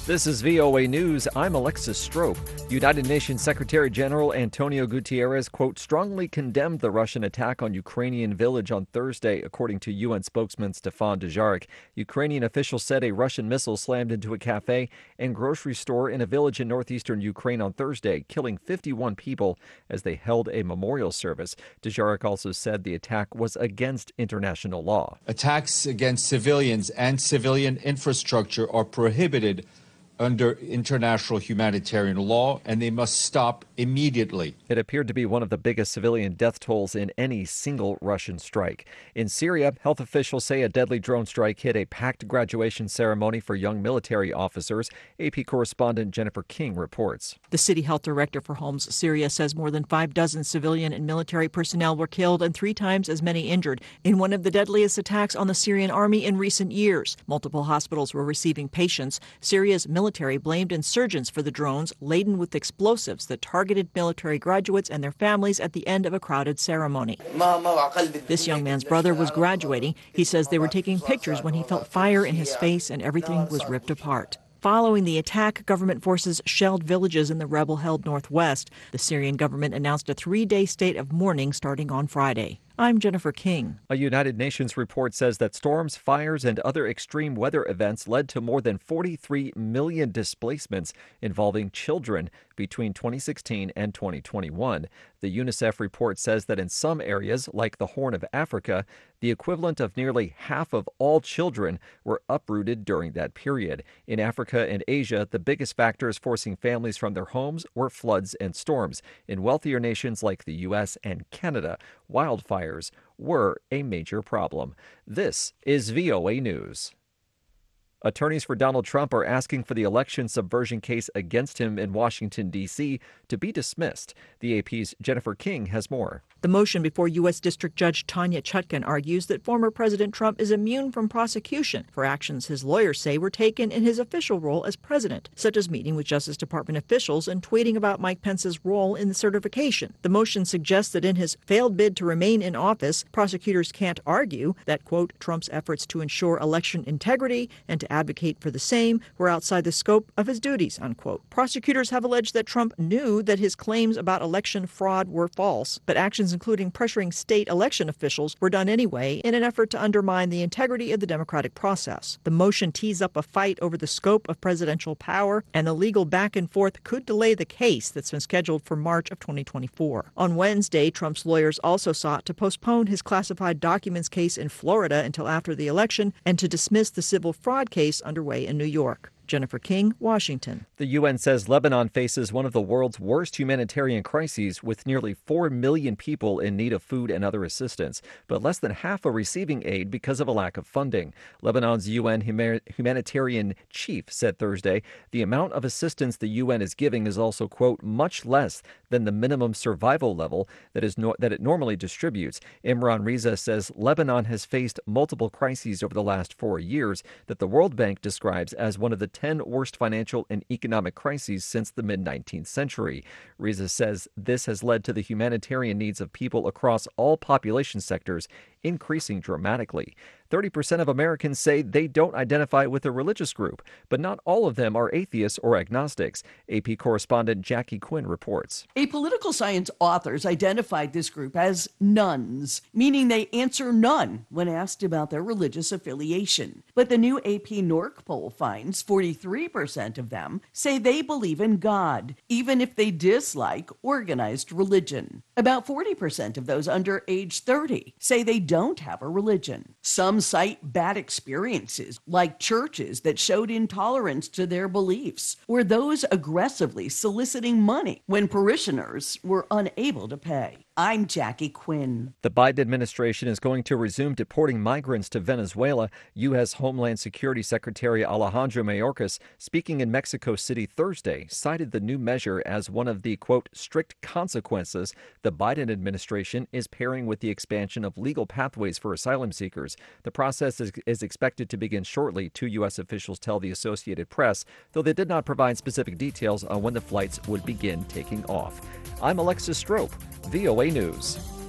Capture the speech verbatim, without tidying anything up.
This is V O A News. I'm Alexis Strope. United Nations Secretary General Antonio Guterres, quote, strongly condemned the Russian attack on Ukrainian village on Thursday, according to U N spokesman Stefan Dujarric. Ukrainian officials said a Russian missile slammed into a cafe and grocery store in a village in northeastern Ukraine on Thursday, killing fifty-one people as they held a memorial service. Dujarric also said the attack was against international law. Attacks against civilians and civilian infrastructure are prohibited under international humanitarian law, and they must stop immediately. It appeared to be one of the biggest civilian death tolls in any single Russian strike. In Syria, health officials say a deadly drone strike hit a packed graduation ceremony for young military officers. A P correspondent Jennifer King reports. The city health director for Homs Syria says more than five dozen civilian and military personnel were killed and three times as many injured in one of the deadliest attacks on the Syrian army in recent years. Multiple hospitals were receiving patients. Syria's military Military blamed insurgents for the drones laden with explosives that targeted military graduates and their families at the end of a crowded ceremony. This young man's brother was graduating. He says they were taking pictures when he felt fire in his face and everything was ripped apart. Following the attack, government forces shelled villages in the rebel-held northwest. The Syrian government announced a three-day state of mourning starting on Friday. I'm Jennifer King. A United Nations report says that storms, fires, and other extreme weather events led to more than forty-three million displacements involving children between twenty sixteen and twenty twenty-one. The UNICEF report says that in some areas, like the Horn of Africa, the equivalent of nearly half of all children were uprooted during that period. In Africa and Asia, the biggest factors forcing families from their homes were floods and storms. In wealthier nations like the U S and Canada, wildfires were a major problem. This is V O A News. Attorneys for Donald Trump are asking for the election subversion case against him in Washington, D C to be dismissed. The A P's Jennifer King has more. The motion before U S. District Judge Tanya Chutkan argues that former President Trump is immune from prosecution for actions his lawyers say were taken in his official role as president, such as meeting with Justice Department officials and tweeting about Mike Pence's role in the certification. The motion suggests that in his failed bid to remain in office, prosecutors can't argue that, quote, Trump's efforts to ensure election integrity and to advocate for the same were outside the scope of his duties, unquote. Prosecutors have alleged that Trump knew that his claims about election fraud were false, but actions including pressuring state election officials were done anyway in an effort to undermine the integrity of the democratic process. The motion tees up a fight over the scope of presidential power, and the legal back and forth could delay the case that's been scheduled for March of twenty twenty-four. On Wednesday, Trump's lawyers also sought to postpone his classified documents case in Florida until after the election and to dismiss the civil fraud case underway in New York. Jennifer King, Washington. The U N says Lebanon faces one of the world's worst humanitarian crises, with nearly four million people in need of food and other assistance, but less than half are receiving aid because of a lack of funding. Lebanon's U N humanitarian chief said Thursday the amount of assistance the U N is giving is also, quote, much less than the minimum survival level that is no- that it normally distributes. Imran Riza says Lebanon has faced multiple crises over the last four years that the World Bank describes as one of the ten worst financial and economic crises since the mid nineteenth century. Riza says this has led to the humanitarian needs of people across all population sectors increasing dramatically. thirty percent of Americans say they don't identify with a religious group, but not all of them are atheists or agnostics. A P correspondent Jackie Quinn reports. A political science authors identified this group as nones, meaning they answer none when asked about their religious affiliation. But the new A P NORC poll finds forty-three percent of them say they believe in God, even if they dislike organized religion. About forty percent of those under age thirty say they don't have a religion. Some cite bad experiences, like churches that showed intolerance to their beliefs, or those aggressively soliciting money when parishioners were unable to pay. I'm Jackie Quinn. The Biden administration is going to resume deporting migrants to Venezuela. U S. Homeland Security Secretary Alejandro Mayorkas, speaking in Mexico City Thursday, cited the new measure as one of the, quote, strict consequences the Biden administration is pairing with the expansion of legal pathways for asylum seekers. The process is, is expected to begin shortly, two U S officials tell the Associated Press, though they did not provide specific details on when the flights would begin taking off. I'm Alexis Strope, V O A News.